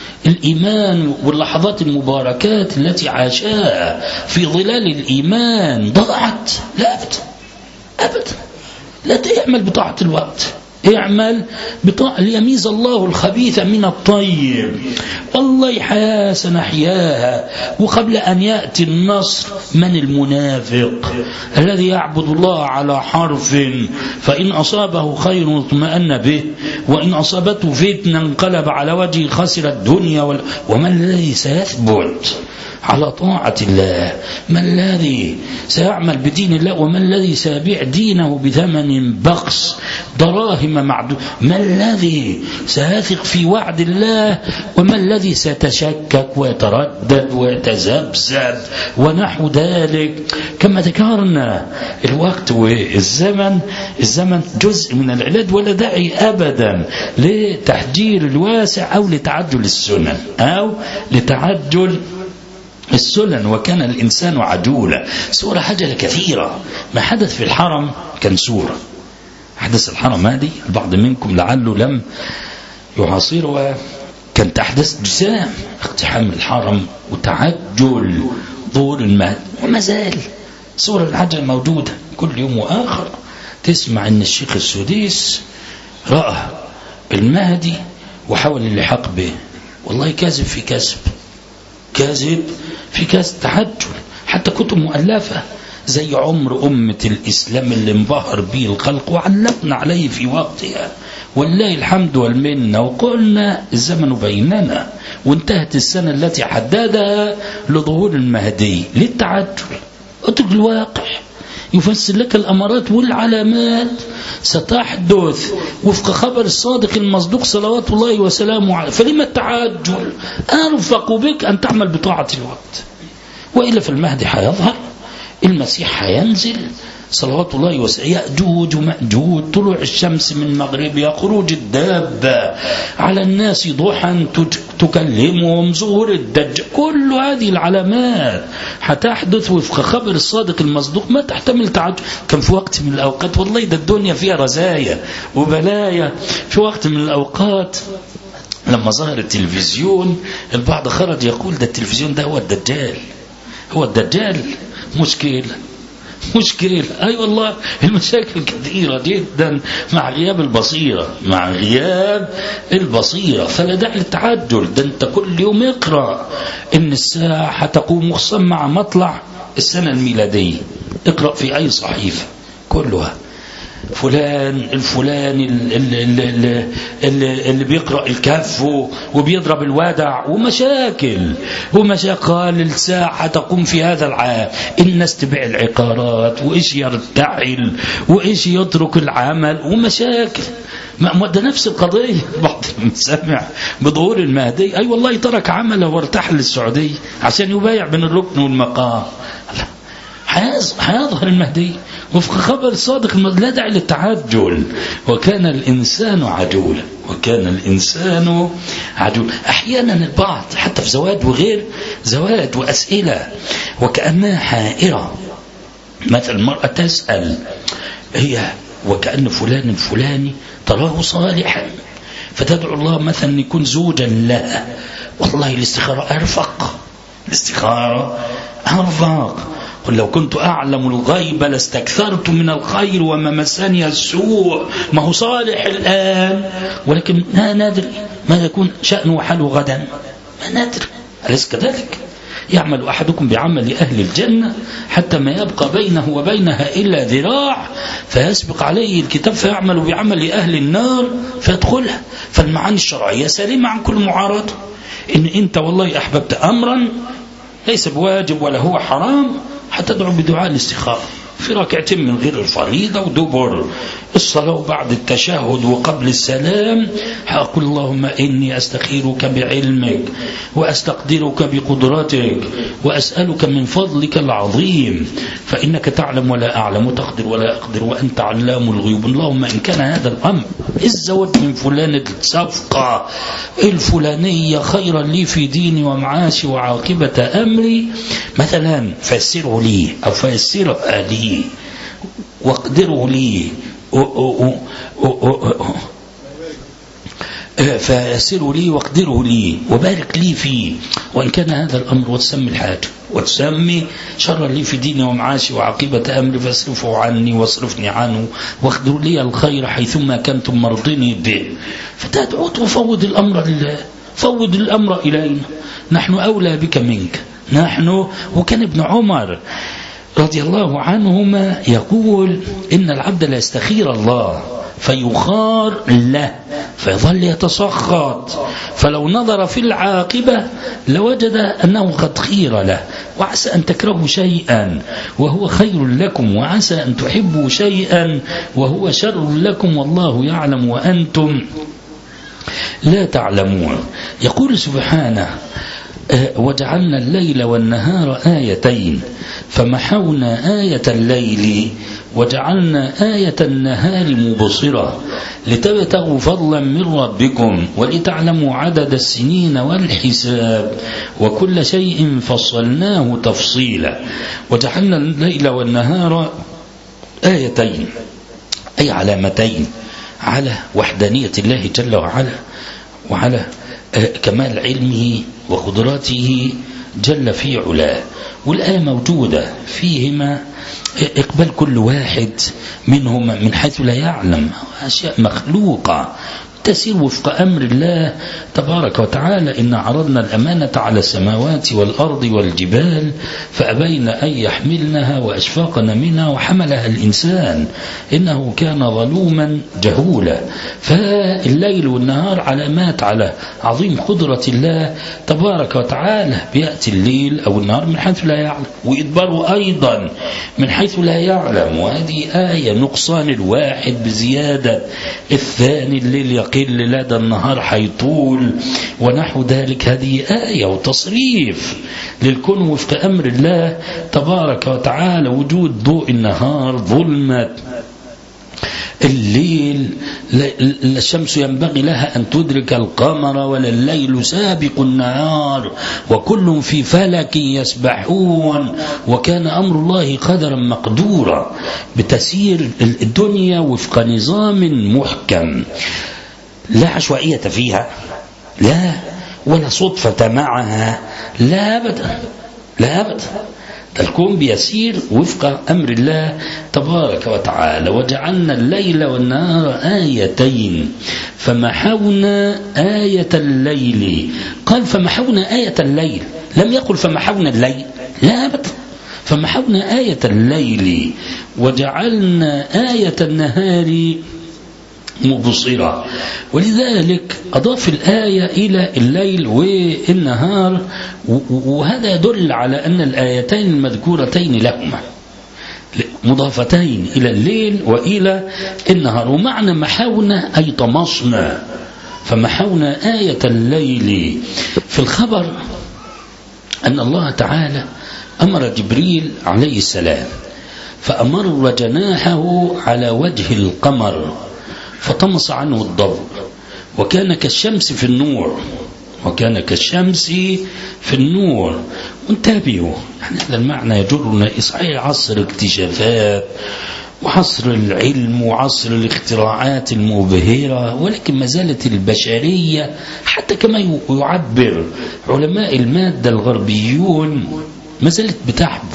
الإيمان واللحظات المباركات التي عاشاها في ظلال الإيمان ضاعت. لا أبدا أبدا، لا تعمل بطاعة الوقت، اعمل بطاعة ليميز الله الخبيث من الطيب. والله حياة سنحياها، وقبل أن يأتي النصر من المنافق الذي يعبد الله على حرف، فإن أصابه خير اطمأن به وإن أصابته فتنة انقلب على وجهه خسر الدنيا وال... وما الذي سيثبت على طاعة الله؟ ما الذي سيعمل بدين الله؟ وما الذي سيبيع دينه بثمن بخس دراهم معدودة؟ ما الذي سيثق في وعد الله؟ وما الذي سيتشكك ويتردد ويتذبذب ونحو ذلك؟ كما ذكرنا الوقت والزمن الزمن جزء من العلاج، ولا داعي أبدا لتحجير الواسع أو لتعجل السنن أو لتعجل السنن. وكان الإنسان عجولا. سورة حجل كثيرة، ما حدث في الحرم كان سورة، أحداث الحرم هذه البعض منكم لعله لم يعاصرها، كانت أحداث جسام، اقتحام الحرم وتعجل ظهور المهدي، وما زال صور العجل موجودة كل يوم وآخر. تسمع أن الشيخ السديس رأى المهدي وحاول اللحاق به. والله كاذب في كذب، كاذب في كذب، تعجل. حتى كتب مؤلفة زي عمر أمة الإسلام اللي انبهر به الخلق وعلقنا عليه في وقتها، والله الحمد والمنة، وقلنا الزمن بيننا، وانتهت السنة التي حددها لظهور المهدي للتعجل. اترك الواقع يفسر لك الأمارات والعلامات ستحدث وفق خبر الصادق المصدوق صلوات الله وسلامه عليه. فلما التعجل؟ أرفق بك أن تعمل بطاعة الوقت، وإلا فالمهدي حيظهر، المسيح حينزل صلوات الله وسلامه، يأجوج ومأجوج، طلوع الشمس من مغربها، خروج الدابة على الناس ضحى تكلمهم، ظهور الدجال، كل هذه العلامات حتحدث وفق خبر الصادق المصدوق، ما تحتمل تعجل. كان في وقت من الأوقات، والله ده الدنيا فيها رزايا وبلايا، في وقت من الأوقات لما ظهر التلفزيون البعض خرج يقول ده التلفزيون ده هو الدجال، هو الدجال. مشكلة مشكلة أي أيوة والله، المشاكل كثيرة جدا مع غياب البصيرة، مع غياب البصيرة. فلا داعي للتعجل، ده أنت كل يوم اقرأ إن الساعة حتقوم خصوصا مع مطلع السنة الميلادية. اقرأ في أي صحيفة كلها فلان الفلاني اللي, اللي, اللي, اللي بيقرأ الكهف وبيضرب الودع ومشاكل ومشاكل. الساعة تقوم في هذا العام، الناس تبيع العقارات وإيش يرتعل وإيش يترك العمل ومشاكل. ما ده نفس القضية. بعض المسامع بظهور المهدي أي أيوة والله ترك عمله وارتحل للسعودية عشان يبايع بين الركن والمقام. حيظهر المهدي وفق خبر صادق، لا داعي للتعجل. وكان الإنسان عجولا، وكان الإنسان عجولا. أحيانا البعض حتى في زواج وغير زواج وأسئلة وكأنها حائرة. مثل المرأة تسأل هي وكأن فلان الفلاني تراه صالحا فتدعو الله مثلا يكون زوجا لها. والله الاستخارة أرفق، الاستخارة أرفق. قل لو كنت أعلم الغيب لاستكثرت من الخير وما مسني السوء. ما هو صالح الآن ولكن لا ندري ما يكون شأنه وحاله غدا، ما ندري. أليس كذلك؟ يعمل أحدكم بعمل أهل الجنة حتى ما يبقى بينه وبينها إلا ذراع فيسبق عليه الكتاب فيعمل بعمل أهل النار فيدخلها. فالمعاني الشرعية سليمة عن كل معارضة. إن أنت والله أحببت أمرا ليس بواجب ولا هو حرام حتدعو بدعاء الاستخارة في ركعتين من غير الفريضة ودبر الصلاة وبعد التشهد وقبل السلام. أقول اللهم إني أستخيرك بعلمك وأستقدرك بقدرتك وأسألك من فضلك العظيم فإنك تعلم ولا أعلم وتقدر ولا أقدر وأنت علام الغيوب. اللهم إن كان هذا الأمر الزواج من فلانة الصفقة الفلانية خيرا لي في ديني ومعاشي وعاقبة أمري مثلا فيسره لي أو فيسره لي واقدره لي فيسره لي واقدره لي وبارك لي فيه. وإن كان هذا الأمر وتسمي الحاجة وتسمي شرا لي في ديني ومعاشي وعاقبة أمري فاصرفه عني واصرفني عنه واقدر لي الخير حيثما كنتم مرضني به. فتدعو وفوض الأمر لله، فوض الأمر إلينا، نحن أولى بك منك. نحن وكان ابن عمر رضي الله عنهما يقول إن العبد لا يستخير الله فيخار له فيظل يتسخط فلو نظر في العاقبة لوجد أنه قد خير له. وعسى أن تكرهوا شيئا وهو خير لكم وعسى أن تحبوا شيئا وهو شر لكم والله يعلم وأنتم لا تعلمون. يقول سبحانه وجعلنا الليل والنهار آيتين فمحونا آية الليل وجعلنا آية النهار مبصرة لتبتغوا فضلا من ربكم ولتعلموا عدد السنين والحساب وكل شيء فصلناه تفصيلا. وجعلنا الليل والنهار آيتين. أي علامتين على وحدانية الله جل وعلا وعلى كمال علمه وقدراته جل في علاه. والآية موجودة فيهما إقبال كل واحد منهما من حيث لا يعلم، أشياء مخلوقة تسير وفق أمر الله تبارك وتعالى. إن عرضنا الأمانة على السماوات والأرض والجبال فأبين أن يحملنها وأشفقن منها وحملها الإنسان إنه كان ظلوما جهولا. فالليل والنهار علامات على عظيم قدرة الله تبارك وتعالى. بيأتي الليل أو النهار من حيث لا يعلم، ويدبره أيضا من حيث لا يعلم، وهذه آية. نقصان الواحد بزيادة الثاني، الليل يقل لدى النهار حيطول ونحو ذلك. هذه آية وتصريف للكون وفق أمر الله تبارك وتعالى. وجود ضوء النهار، ظلمة الليل، الشمس ينبغي لها أن تدرك القمر ولا الليل سابق النهار وكل في فلك يسبحون وكان أمر الله قدرا مقدورا. بتسير الدنيا وفق نظام محكم، لا عشوائية فيها، لا ولا صدفة معها، لا أبدا، لا أبدا. الكون بيسير وفق أمر الله تبارك وتعالى. وجعلنا الليل والنهار آيتين فمحونا آية الليل. قال فمحونا آية الليل، لم يقل فمحونا الليل، لا أبدا. فمحونا آية الليل وجعلنا آية النهار مبصرة. ولذلك أضاف الآية إلى الليل والنهار، وهذا يدل على أن الآيتين المذكورتين لهما مضافتين إلى الليل وإلى النهار. ومعنى محونا أي طمسنا، فمحونا آية الليل. في الخبر أن الله تعالى أمر جبريل عليه السلام فأمر جناحه على وجه القمر فطمس عنه الضوء وكان كالشمس في النور، وكان كالشمس في النور. وانتبهوا، يعني هذا المعنى يجرنا صحيح عصر اكتشافات وعصر العلم وعصر الاختراعات المبهرة، ولكن ما زالت البشرية حتى كما يعبر علماء المادة الغربيون ما زالت بتحبو،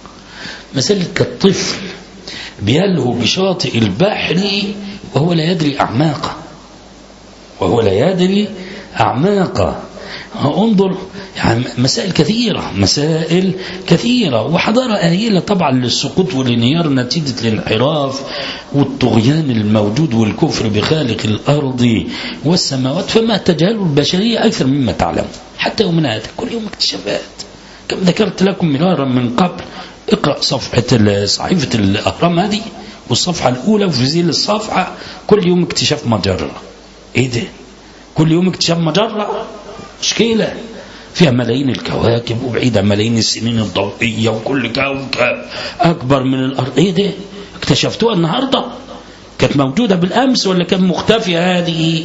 ما زالت كالطفل بيلهو بشاطئ البحر وهو لا يدري أعماقه، وهو لا يدري أعماقه. انظر، يعني مسائل كثيرة، مسائل كثيرة. وحضارة آهلة طبعا للسقوط والانهيار نتيجة الانحراف والطغيان الموجود والكفر بخالق الأرض والسماوات. فما تجهله البشرية أكثر مما تعلم حتى يومنا هذا، كل يوم اكتشافات. كما ذكرت لكم مرارا من قبل، اقرأ صفحة صحيفة الأهرام هذه والصفحة الأولى وفي ذيل الصفحة كل يوم اكتشاف مجرة. ايه ده؟ كل يوم اكتشاف مجرة، مشكلة فيها ملايين الكواكب وبعيدة ملايين السنين الضوئية وكل كوكب أكبر من الأرض. ايه ده؟ اكتشفتوها النهاردة؟ كانت موجودة بالأمس ولا كانت مختفية؟ هذه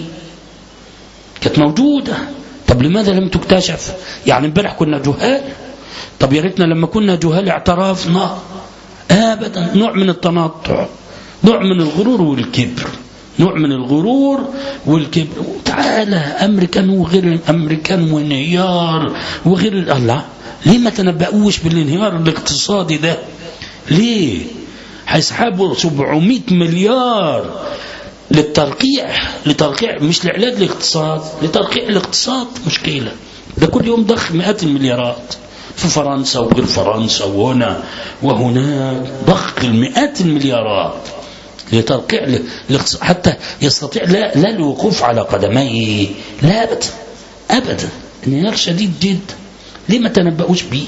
كانت موجودة. طب لماذا لم تكتشف؟ يعني امبارح كنا جهال، طب يا ريتنا لما كنا جهال اعترفنا. ابدا، نوع من التنطع، نوع من الغرور والكبر، نوع من الغرور والكبر. تعالى امريكان وغير امريكان وانهيار وغير الله. ليه ما تنبأوش بالانهيار الاقتصادي ده؟ ليه هيسحبوا سبعمائة مليار للترقيع، لترقيع مش لعلاج الاقتصاد، لترقيع الاقتصاد؟ مشكلة. ده كل يوم ضخ مئات المليارات في فرنسا وغير فرنسا وهنا وهناك، ضخ المئات المليارات لترقيع الاقتصاد حتى يستطيع لا, لا الوقوف على قدميه، لا أبدا أبدا. انهيار شديد جدا. ليه ما تنبأوش به؟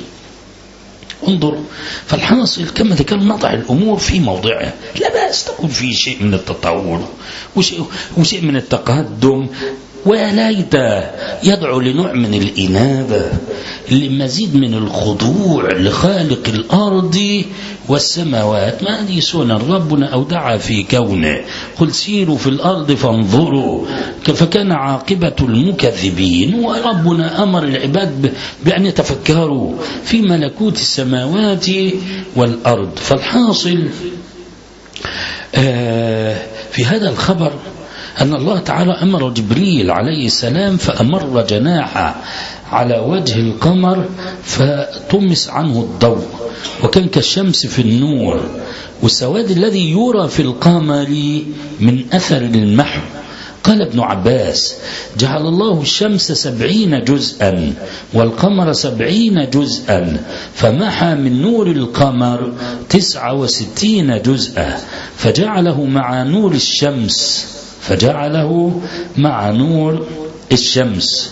انظر. فالحاصل كما ذكرنا نضع الأمور في موضعها، لا بأس تكون في شيء من التطور وشيء, وشيء من التقدم، وليت يدعو لنوع من الإنابة، لمزيد من الخضوع لخالق الأرض والسماوات. ما هذه سنن ربنا أودع في كونه، قل سيروا في الأرض فانظروا فكان عاقبة المكذبين. وربنا أمر العباد بأن يتفكروا في ملكوت السماوات والأرض. فالحاصل في هذا الخبر أن الله تعالى أمر جبريل عليه السلام فأمر جناحه على وجه القمر فطمس عنه الضوء وكان كالشمس في النور، والسواد الذي يرى في القمر من أثر المحو. قال ابن عباس: جعل الله الشمس سبعين جزءا والقمر سبعين جزءا فمحى من نور القمر تسعة وستين جزءا فجعله مع نور الشمس فجعله مع نور الشمس.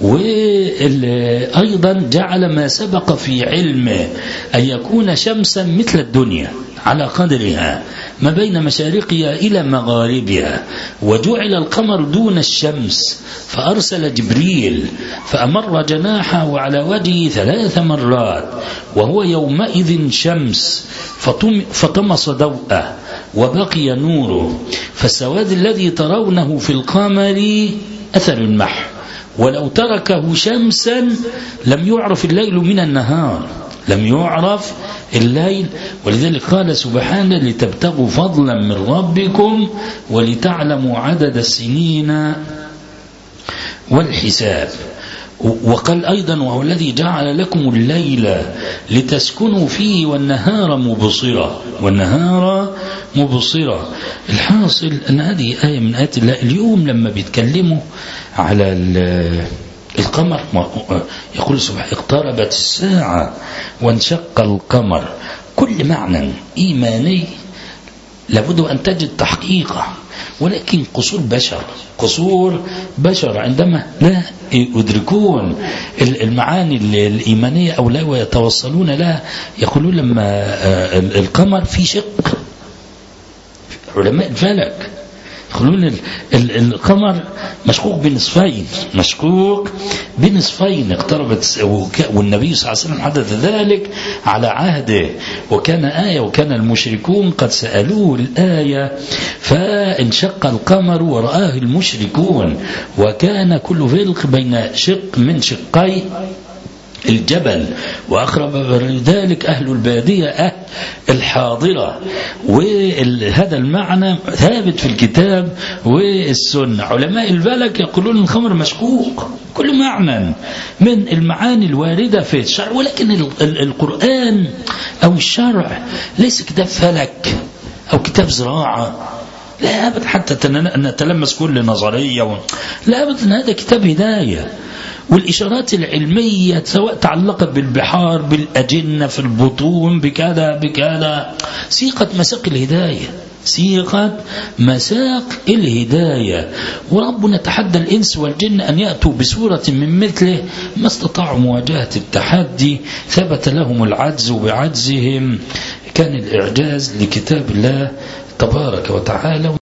وأيضا جعل ما سبق في علمه أن يكون شمسا مثل الدنيا على قدرها ما بين مشارقها إلى مغاربها، وجعل القمر دون الشمس فأرسل جبريل فأمر جناحه على وجهه ثلاث مرات وهو يومئذ شمس فطمس ضوءه وبقي نوره، فالسواد الذي ترونه في القمر أثر المحو، ولو تركه شمسا لم يعرف الليل من النهار، لم يعرف الليل. ولذلك قال سبحانه: لتبتغوا فضلا من ربكم ولتعلموا عدد السنين والحساب. وقال أيضا: وهو الذي جعل لكم الليل لتسكنوا فيه والنهار مبصرا والنهار مبصرا. الحاصل أن هذه آية من آيات الله. اليوم لما بيتكلموا على القمر يقول سبحانه: اقتربت الساعة وانشق القمر. كل معنى إيماني لابد أن تجد تحقيقه، ولكن قصور بشر قصور بشر عندما لا يدركون المعاني الإيمانية أو لا ويتوصلون لها يقولون لما القمر في شق. علماء الفلك يقولون القمر مشقوق بنصفين مشقوق بنصفين اقتربت، والنبي صلى الله عليه وسلم حدث ذلك على عهده وكان آية، وكان المشركون قد سألوه الآية فانشق القمر ورآه المشركون، وكان كل فرق بين شق من شقي الجبل، وأقرب ذلك أهل البادية أهل الحاضرة. وهذا المعنى ثابت في الكتاب والسنة. علماء الفلك يقولون الخمر مشقوق، كل معنى من المعاني الواردة في الشرع، ولكن القرآن أو الشرع ليس كتاب فلك أو كتاب زراعة، لا أبدا حتى نتلمس كل نظرية، لا أبدا، هذا كتاب هداية. والإشارات العلمية سواء تعلقت بالبحار بالأجنة في البطون بكذا بكذا سيقت مساق الهداية سيقت مساق الهداية. وربنا تحدى الإنس والجن أن يأتوا بسورة من مثله ما استطاعوا مواجهة التحدي، ثبت لهم العجز، وبعجزهم كان الإعجاز لكتاب الله تبارك وتعالى.